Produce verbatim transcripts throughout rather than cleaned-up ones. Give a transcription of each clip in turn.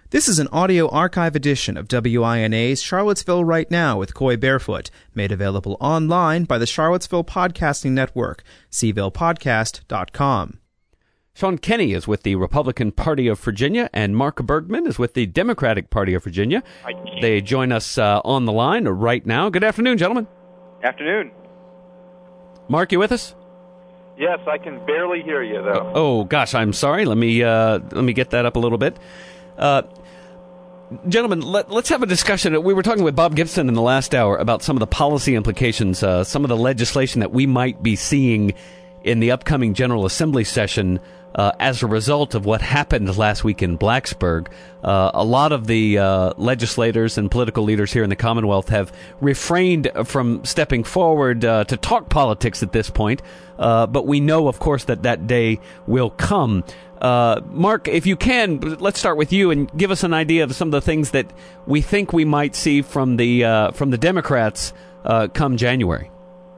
This is an audio archive edition of W I N A's Charlottesville Right Now with Coy Barefoot, made available online by the Charlottesville Podcasting Network, c ville podcast dot com. Sean Kenney is with the Republican Party of Virginia, and Mark Bergman is with the Democratic Party of Virginia. They join us uh, on the line right now. Good afternoon, gentlemen. Afternoon. Mark, you with us? Yes, I can barely hear you, though. Oh, gosh, I'm sorry. Let me uh, let me get that up a little bit. Uh, gentlemen, let, let's have a discussion. We were talking with Bob Gibson in the last hour about some of the policy implications, uh, some of the legislation that we might be seeing in the upcoming General Assembly session uh, as a result of what happened last week in Blacksburg. Uh, a lot of the uh, legislators and political leaders here in the Commonwealth have refrained from stepping forward uh, to talk politics at this point, uh, but we know, of course, that that day will come. Uh, Mark, if you can, let's start with you and give us an idea of some of the things that we think we might see from the uh, from the Democrats uh, come January.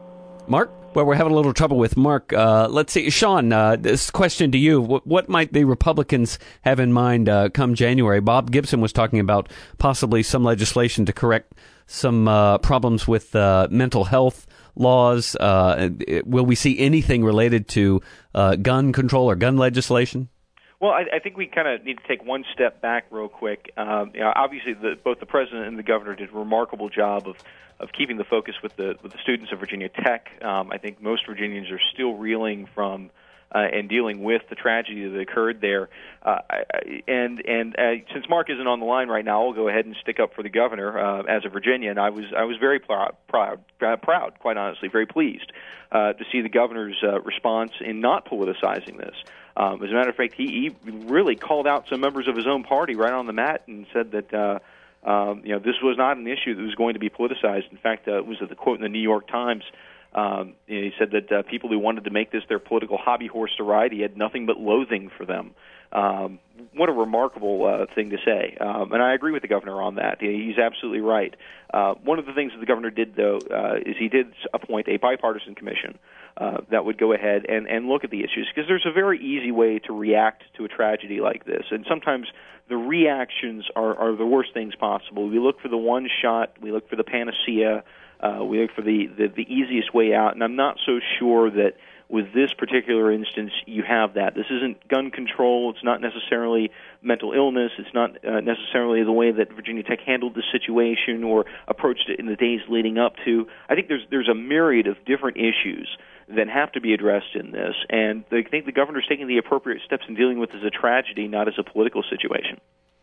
Mark? Well, we're having a little trouble with Mark. Uh, let's see. Sean, uh, this question to you. What, what might the Republicans have in mind uh, come January? Bob Gibson was talking about possibly some legislation to correct some uh, problems with uh, mental health laws. Uh, will we see anything related to uh, gun control or gun legislation? Well, I, I think we kind of need to take one step back real quick. Um, you know, obviously, the, both the president and the governor did a remarkable job of, of keeping the focus with the with the students of Virginia Tech. Um, I think most Virginians are still reeling from uh, and dealing with the tragedy that occurred there. Uh, I, and and uh, since Mark isn't on the line right now, I'll go ahead and stick up for the governor uh, as a Virginian. I was I was very proud, proud, proud, quite honestly, very pleased uh, to see the governor's uh, response in not politicizing this. Um, as a matter of fact, he, he really called out some members of his own party right on the mat and said that uh, um, you know this was not an issue that was going to be politicized. In fact, uh, it was the quote in the New York Times. Um, you know, he said that uh, people who wanted to make this their political hobby horse to ride, he had nothing but loathing for them. Um, what a remarkable uh, thing to say. Um, and I agree with the governor on that. He's absolutely right. Uh, one of the things that the governor did, though, uh, is he did appoint a bipartisan commission uh, that would go ahead and, and look at the issues, because there's a very easy way to react to a tragedy like this. And sometimes the reactions are, are the worst things possible. We look for the one shot. We look for the panacea. Uh, we look for the, the, the easiest way out. And I'm not so sure that with this particular instance, you have that. This isn't gun control. It's not necessarily mental illness. It's not uh, necessarily the way that Virginia Tech handled the situation or approached it in the days leading up to. I think there's there's a myriad of different issues that have to be addressed in this, and I think the governor's taking the appropriate steps in dealing with this as a tragedy, not as a political situation.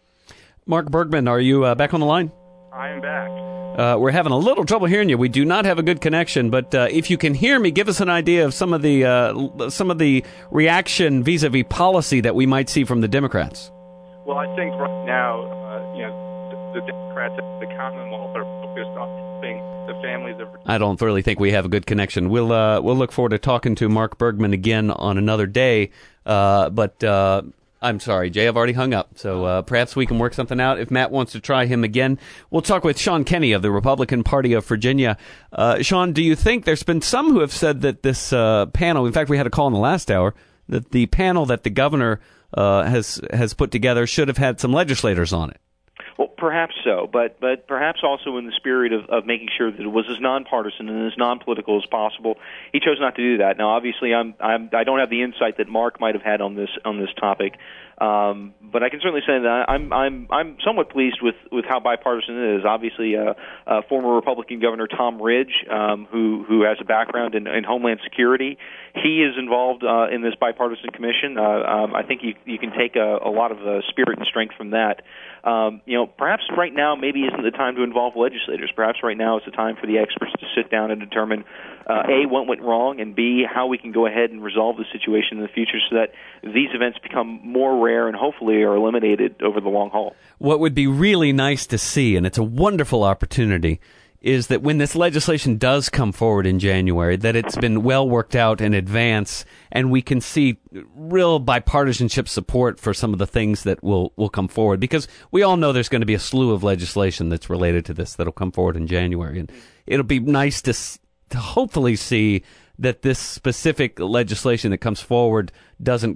Mark Bergman, are you uh, back on the line? I am back. Uh, we're having a little trouble hearing you. We do not have a good connection, but uh, if you can hear me, give us an idea of some of the uh, some of the reaction vis-a-vis policy that we might see from the Democrats. Well, I think right now, uh, you know, the, the Democrats and the Commonwealth are focused on helping the families of. I don't really think we have a good connection. We'll uh, we'll look forward to talking to Mark Bergman again on another day, uh, but. Uh, I'm sorry, Jay, I've already hung up, so uh, perhaps we can work something out. If Matt wants to try him again, we'll talk with Sean Kenney of the Republican Party of Virginia. Uh, Sean, do you think there's been some who have said that this uh, panel, in fact, we had a call in the last hour, that the panel that the governor uh, has has put together should have had some legislators on it? Well, perhaps so, but but perhaps also in the spirit of, of making sure that it was as nonpartisan and as non-political as possible. He chose not to do that. Now, obviously, I'm, I'm I don't have the insight that Mark might have had on this on this topic, um, but I can certainly say that I'm I'm I'm somewhat pleased with, with how bipartisan it is. Obviously, uh, uh, former Republican Governor Tom Ridge, um, who who has a background in, in Homeland Security, he is involved uh, in this bipartisan commission. Uh, um, I think you you can take a, a lot of uh, spirit and strength from that. Um, you know, perhaps right now maybe isn't the time to involve legislators. Perhaps right now is the time for the experts to sit down and determine, uh, A, what went wrong, and B, how we can go ahead and resolve the situation in the future so that these events become more rare and hopefully are eliminated over the long haul. What would be really nice to see, and it's a wonderful opportunity, is that when this legislation does come forward in January, that it's been well worked out in advance, and we can see real bipartisanship support for some of the things that will, will come forward. Because we all know there's going to be a slew of legislation that's related to this that'll come forward in January. And it'll be nice to, to hopefully see that this specific legislation that comes forward doesn't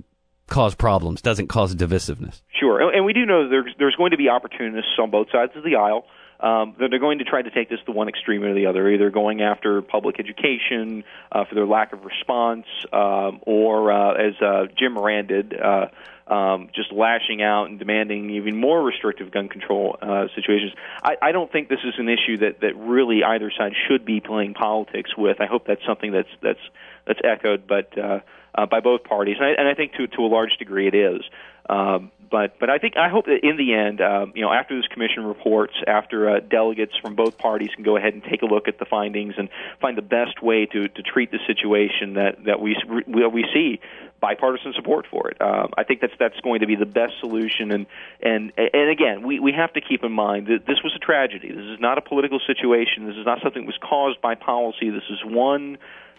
cause problems, doesn't cause divisiveness. Sure, and we do know there's there's going to be opportunists on both sides of the aisle. Um, that they're going to try to take this to one extreme or the other, either going after public education uh, for their lack of response, um, or uh, as uh, Jim Moran did, uh, um, just lashing out and demanding even more restrictive gun control uh, situations. I, I don't think this is an issue that, that really either side should be playing politics with. I hope that's something that's that's that's echoed, but uh, uh, by both parties, and I, and I think to to a large degree it is. Um, but but I think I hope that in the end, um, you know, after this commission reports, after uh, delegates from both parties can go ahead and take a look at the findings and find the best way to, to treat the situation, that that we we, we see bipartisan support for it. Um, I think that's that's going to be the best solution. And and and again, we, we have to keep in mind that this was a tragedy. This is not a political situation. This is not something that was caused by policy. This is one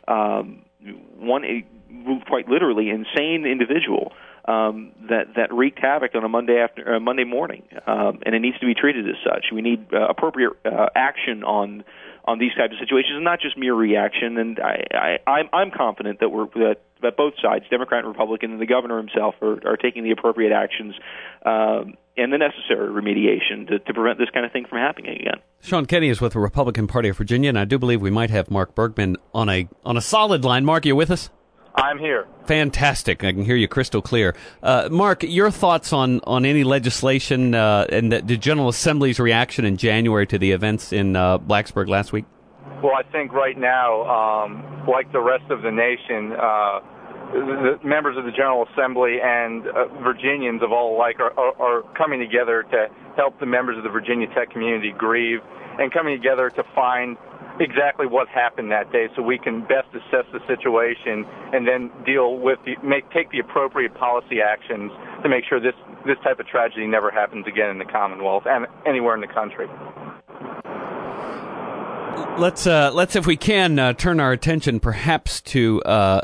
um, one quite literally insane individual. Um, that that wreaked havoc on a Monday after uh, Monday morning, um, and it needs to be treated as such. We need uh, appropriate uh, action on on these types of situations, and not just mere reaction. And I, I, I'm, I'm confident that we're that, that both sides, Democrat and Republican, and the governor himself, are, are taking the appropriate actions um, and the necessary remediation to, to prevent this kind of thing from happening again. Sean Kenney is with the Republican Party of Virginia, and I do believe we might have Mark Bergman on a on a solid line. Mark, you with us? I'm here. Fantastic. I can hear you crystal clear. Uh, Mark, your thoughts on, on any legislation uh, and the, the General Assembly's reaction in January to the events in uh, Blacksburg last week? Well, I think right now, um, like the rest of the nation, uh, the members of the General Assembly and uh, Virginians of all alike are, are, are coming together to help the members of the Virginia Tech community grieve, and coming together to find exactly what happened that day, so we can best assess the situation and then deal with the, make take the appropriate policy actions to make sure this this type of tragedy never happens again in the Commonwealth and anywhere in the country. Let's uh, let's if we can uh, turn our attention perhaps to uh,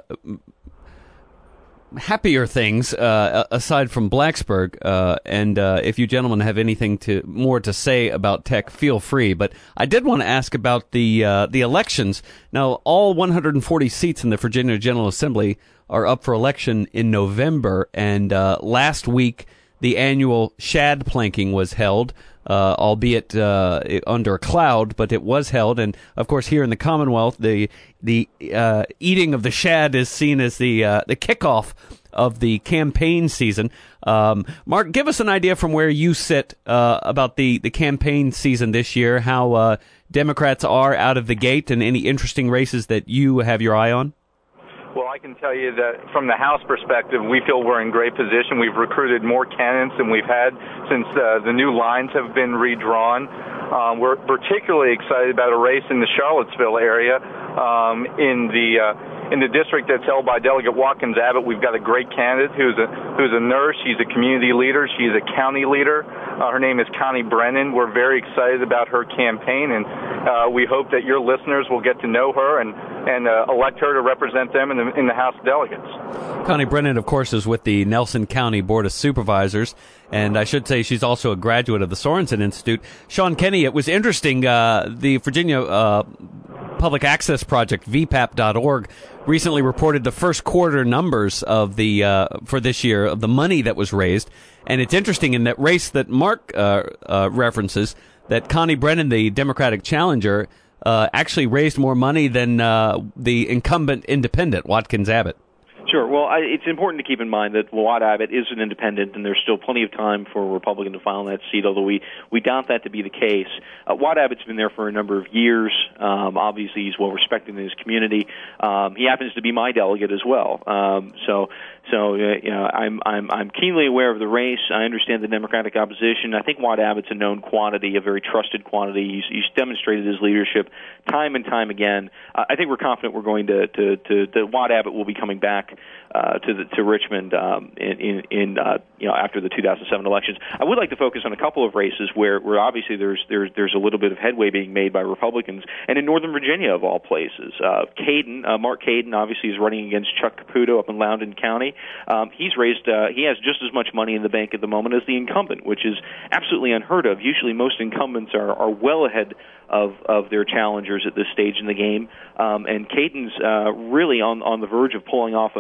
happier things uh, aside from Blacksburg, uh, and uh, if you gentlemen have anything to more to say about tech, feel free. But I did want to ask about the uh, the elections. Now, all one hundred forty seats in the Virginia General Assembly are up for election in November, and uh, last week the annual shad planking was held. Uh, albeit uh, under a cloud, but it was held. And, of course, here in the Commonwealth, the the uh, eating of the shad is seen as the uh, the kickoff of the campaign season. Um, Mark, give us an idea from where you sit uh, about the, the campaign season this year, how uh, Democrats are out of the gate, and any interesting races that you have your eye on? Well, I can tell you that from the House perspective, we feel we're in great position. We've recruited more candidates than we've had since uh, the new lines have been redrawn. Um, we're particularly excited about a race in the Charlottesville area um, in the uh, in the district that's held by Delegate Watkins Abbott. We've got a great candidate who's a who's a nurse. She's a community leader. She's a county leader. Uh, her name is Connie Brennan. We're very excited about her campaign, and uh, we hope that your listeners will get to know her and and uh, elect her to represent them in the in the House of Delegates. Connie Brennan, of course, is with the Nelson County Board of Supervisors, and I should say she's also a graduate of the Sorensen Institute. Sean Kenney, it was interesting. Uh, the Virginia uh, Public Access Project, V PAP dot org, recently reported the first quarter numbers of the uh, for this year of the money that was raised, and it's interesting in that race that Mark uh, uh, references that Connie Brennan, the Democratic challenger, uh, actually raised more money than uh, the incumbent independent, Watkins Abbott. Sure. Well, I, it's important to keep in mind that Watt Abbott is an independent, and there's still plenty of time for a Republican to file in that seat, although we, we doubt that to be the case. Uh, Watt Abbott's been there for a number of years. Um, obviously, he's well-respected in his community. Um, he happens to be my delegate as well. Um, so so uh, you know, I'm, I'm, I'm keenly aware of the race. I understand the Democratic opposition. I think Watt Abbott's a known quantity, a very trusted quantity. He's, he's demonstrated his leadership time and time again. Uh, I think we're confident we're going to, to, to, that Watt Abbott will be coming back Uh, to the, to Richmond um, in, in, in uh, you know after the two thousand seven elections. I would like to focus on a couple of races where, where obviously there's there's there's a little bit of headway being made by Republicans, and in Northern Virginia of all places, uh, Caden, uh, Mark Caden, obviously is running against Chuck Caputo up in Loudoun County. Um, he's raised uh, he has just as much money in the bank at the moment as the incumbent, which is absolutely unheard of. Usually, most incumbents are, are well ahead of of their challengers at this stage in the game, um, and Caden's uh, really on on the verge of pulling off a major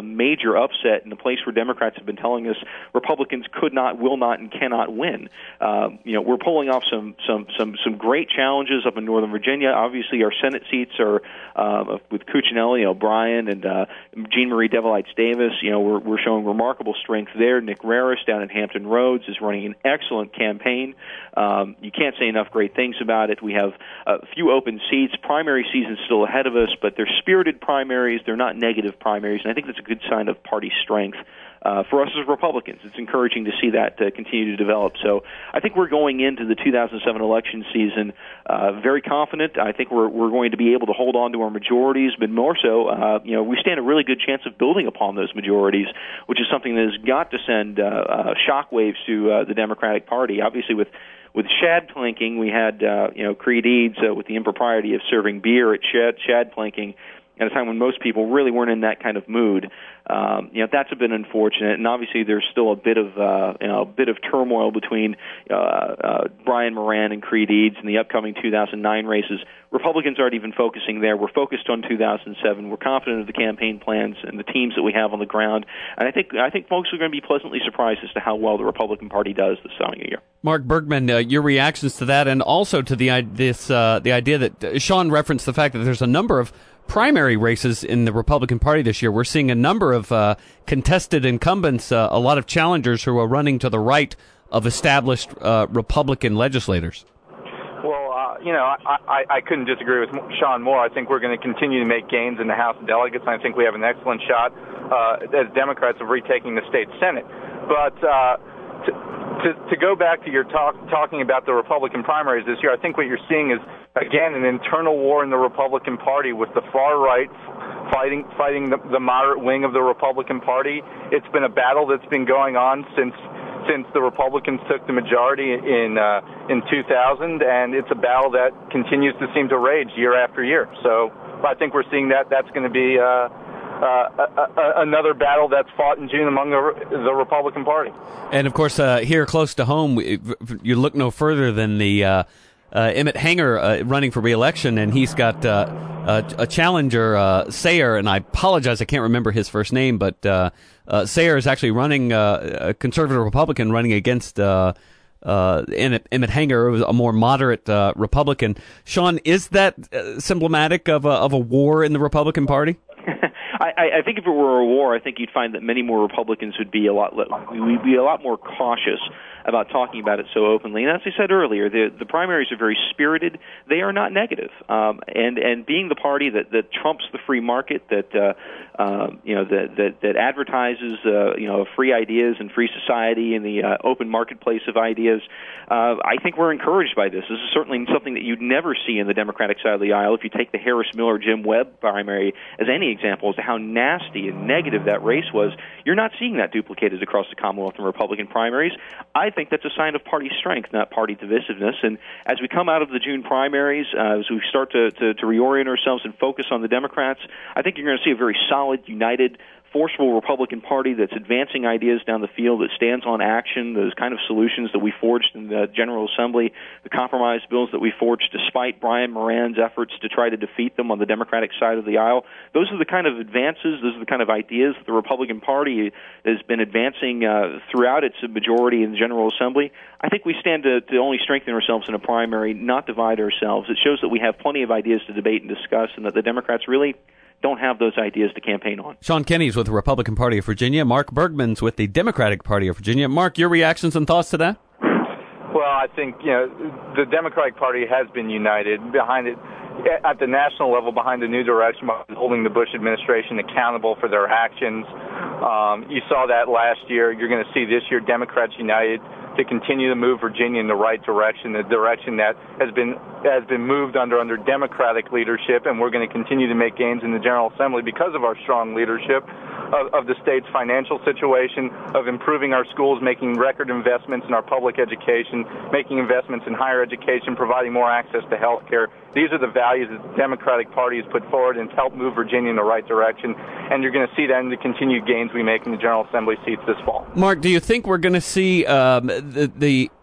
major upset in a place where Democrats have been telling us Republicans could not, will not, and cannot win. Um, you know, we're pulling off some some some some great challenges up in Northern Virginia. Obviously, our Senate seats are uh, with Cuccinelli, O'Brien, and uh, Jean Marie Devilites Davis. You know, we're we're showing remarkable strength there. Nick Raris down in Hampton Roads is running an excellent campaign. Um, you can't say enough great things about it. We have a few open seats. Primary season's still ahead of us, but they're spirited primaries. They're not negative primaries, and I think that's a good sign of party strength. Uh, for us as Republicans, it's encouraging to see that uh, continue to develop. So I think we're going into the two thousand seven election season uh, very confident. I think we're we're going to be able to hold on to our majorities, but more so, uh, you know, we stand a really good chance of building upon those majorities, which is something that has got to send uh, uh, shockwaves to uh, the Democratic Party. Obviously, with With shad planking, we had uh, you know Creed Eads uh, with the impropriety of serving beer at shad, shad planking at a time when most people really weren't in that kind of mood. Um, you know, that's a bit unfortunate, and obviously there's still a bit of uh, you know a bit of turmoil between uh, uh, Brian Moran and Creed Eads in the upcoming two thousand nine races. Republicans aren't even focusing there. We're focused on two thousand seven. We're confident of the campaign plans and the teams that we have on the ground, and I think I think folks are going to be pleasantly surprised as to how well the Republican Party does this coming year. Mark Bergman, uh, your reactions to that, and also to the this uh, the idea that uh, Sean referenced the fact that there's a number of primary races in the Republican Party this year. We're seeing a number of uh, contested incumbents, uh, a lot of challengers who are running to the right of established uh, Republican legislators. Well, uh, you know, I, I, I couldn't disagree with Sean more. I think we're going to continue to make gains in the House of Delegates, and I think we have an excellent shot uh, as Democrats of retaking the state Senate. But uh, to, to, to go back to your talk, talking about the Republican primaries this year, I think what you're seeing is, again, an internal war in the Republican Party with the far right fighting fighting the, the moderate wing of the Republican Party. It's been a battle that's been going on since since the Republicans took the majority in uh, in two thousand, and it's a battle that continues to seem to rage year after year. So I think we're seeing that that's going to be uh, uh, a, a, another battle that's fought in June among the, the Republican Party. And, of course, uh, here close to home, you look no further than the uh, uh, Emmett Hanger uh, running for re-election, and he's got uh, a, a challenger, uh, Sayer, and I apologize, I can't remember his first name, but uh, uh, Sayer is actually running, uh, a conservative Republican running against uh, uh, Emmett, Emmett Hanger, a more moderate uh, Republican. Sean, is that uh, symptomatic of a, of a war in the Republican Party? I, I think if it were a war, I think you'd find that many more Republicans would be a lot we'd be a lot more cautious about talking about it so openly. And as I said earlier, the the primaries are very spirited. They are not negative. Um, and and being the party that, that trumps the free market, that uh, uh, you know that that, that advertises uh, you know free ideas and free society and the uh, open marketplace of ideas, uh, I think we're encouraged by this. This is certainly something that you'd never see in the Democratic side of the aisle. If you take the Harris Miller Jim Webb primary as any example as to how nasty and negative that race was, you're not seeing that duplicated across the Commonwealth and Republican primaries. I think that's a sign of party strength, not party divisiveness. And as we come out of the June primaries, uh, as we start to, to, to reorient ourselves and focus on the Democrats, I think you're going to see a very solid, united, forceful Republican Party that's advancing ideas down the field, that stands on action, those kind of solutions that we forged in the General Assembly, the compromise bills that we forged despite Brian Moran's efforts to try to defeat them on the Democratic side of the aisle. Those are the kind of advances, those are the kind of ideas that the Republican Party has been advancing uh, throughout its majority in the General Assembly. I think we stand to, to only strengthen ourselves in a primary, not divide ourselves. It shows that we have plenty of ideas to debate and discuss, and that the Democrats really don't have those ideas to campaign on. Sean Kenney's with the Republican Party of Virginia. Mark Bergman's with the Democratic Party of Virginia. Mark, your reactions and thoughts to that? Well, I think, you know, the Democratic Party has been united behind it at the national level, behind the new direction, by holding the Bush administration accountable for their actions. Um, you saw that last year. You're going to see this year Democrats united to continue to move Virginia in the right direction, the direction that has been has been moved under under Democratic leadership, and we're going to continue to make gains in the General Assembly because of our strong leadership of, of the state's financial situation, of improving our schools, making record investments in our public education, making investments in higher education, providing more access to health care. These are the values that the Democratic Party has put forward and helped move Virginia in the right direction, and you're going to see that in the continued gains we make in the General Assembly seats this fall. Mark, do you think we're going to see um, the, the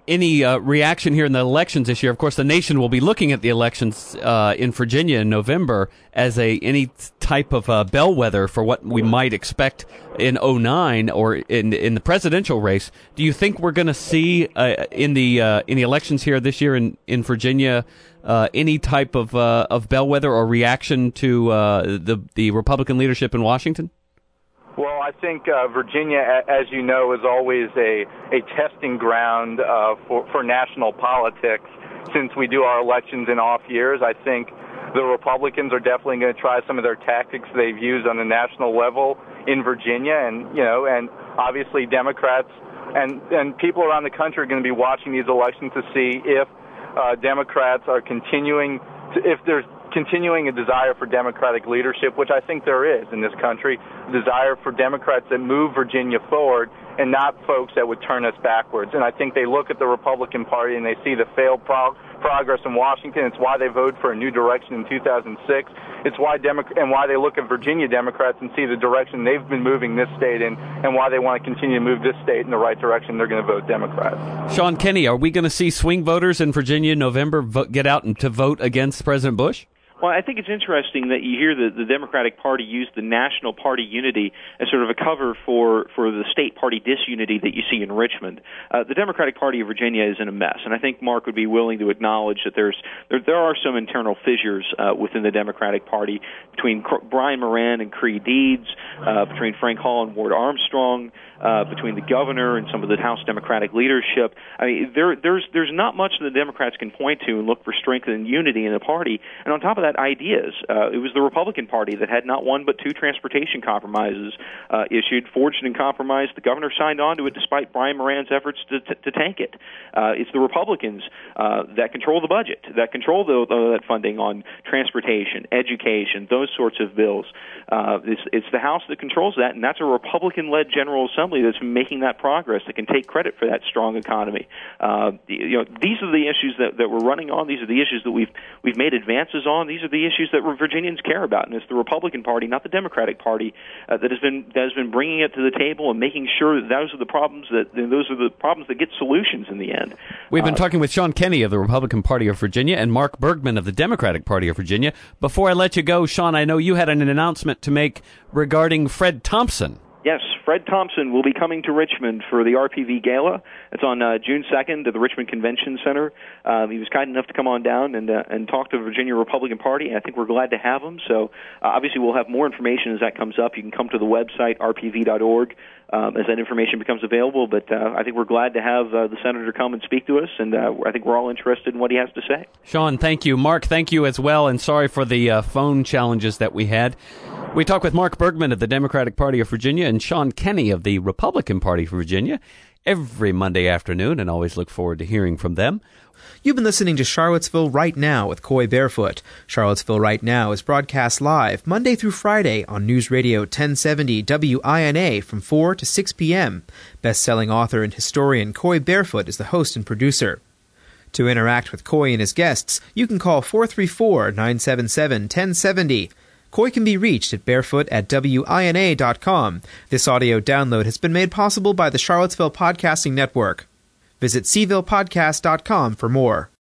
any uh, reaction here in the elections this year. Of course, the nation will be looking at the elections uh, in Virginia in November as a any type of uh, bellwether for what we might expect in oh nine or in in the presidential race. Do you think we're going to see uh, in the uh, in the elections here this year in in Virginia uh, any type of uh, of bellwether or reaction to uh, the the Republican leadership in Washington? Well, I think uh, Virginia, as you know, is always a, a testing ground uh, for, for national politics. Since we do our elections in off years, I think the Republicans are definitely going to try some of their tactics they've used on the national level in Virginia, and you know, and obviously Democrats and and people around the country are going to be watching these elections to see if uh, Democrats are continuing to, if there's continuing a desire for Democratic leadership, which I think there is in this country, desire for Democrats that move Virginia forward and not folks that would turn us backwards. And I think they look at the Republican Party and they see the failed pro- progress in Washington. It's why they voted for a new direction in two thousand six. It's why Demo- and why they look at Virginia Democrats and see the direction they've been moving this state in, and why they want to continue to move this state in the right direction. They're going to vote Democrat. Sean Kenney, are we going to see swing voters in Virginia in November vo- get out and to vote against President Bush? Well, I think it's interesting that you hear the, the Democratic Party use the national party unity as sort of a cover for, for the state party disunity that you see in Richmond. Uh, the Democratic Party of Virginia is in a mess, and I think Mark would be willing to acknowledge that there's there, there are some internal fissures uh, within the Democratic Party between C- Brian Moran and Creed Deeds, uh, between Frank Hall and Ward Armstrong, uh, between the governor and some of the House Democratic leadership. I mean, there, there's there's not much that the Democrats can point to and look for strength and unity in the party. And on top of that, ideas. Uh, it was the Republican Party that had not one but two transportation compromises uh, issued, forged and compromised. The governor signed on to it despite Brian Moran's efforts to, to, to tank it. Uh, it's the Republicans uh, that control the budget, that control the, the, that funding on transportation, education, those sorts of bills. Uh, it's, it's the House that controls that, and that's a Republican-led General Assembly that's been making that progress, that can take credit for that strong economy. Uh, you know, these are the issues that, that we're running on. These are the issues that we've we've made advances on. These are the issues that Virginians care about, and it's the Republican Party, not the Democratic Party, uh, that has been that has been bringing it to the table and making sure that those are the problems that those are the problems that get solutions in the end. We've been uh, talking with Sean Kenney of the Republican Party of Virginia and Mark Bergman of the Democratic Party of Virginia. Before I let you go, Sean, I know you had an announcement to make regarding Fred Thompson. Yes, Fred Thompson will be coming to Richmond for the R P V Gala. It's on uh, June second at the Richmond Convention Center. Um, he was kind enough to come on down and uh, and talk to the Virginia Republican Party, and I think we're glad to have him. So uh, obviously we'll have more information as that comes up. You can come to the website, r p v dot org, um, as that information becomes available. But uh, I think we're glad to have uh, the senator come and speak to us, and uh, I think we're all interested in what he has to say. Sean, thank you. Mark, thank you as well, and sorry for the uh, phone challenges that we had. We talk with Mark Bergman of the Democratic Party of Virginia and Sean Kenney of the Republican Party of Virginia every Monday afternoon, and always look forward to hearing from them. You've been listening to Charlottesville Right Now with Coy Barefoot. Charlottesville Right Now is broadcast live Monday through Friday on News Radio ten seventy W I N A from four to six p.m. Best-selling author and historian Coy Barefoot is the host and producer. To interact with Coy and his guests, you can call four three four, nine seven seven, one zero seven zero. Coy can be reached at barefoot at W I N A dot com. This audio download has been made possible by the Charlottesville Podcasting Network. Visit c ville podcast dot com for more.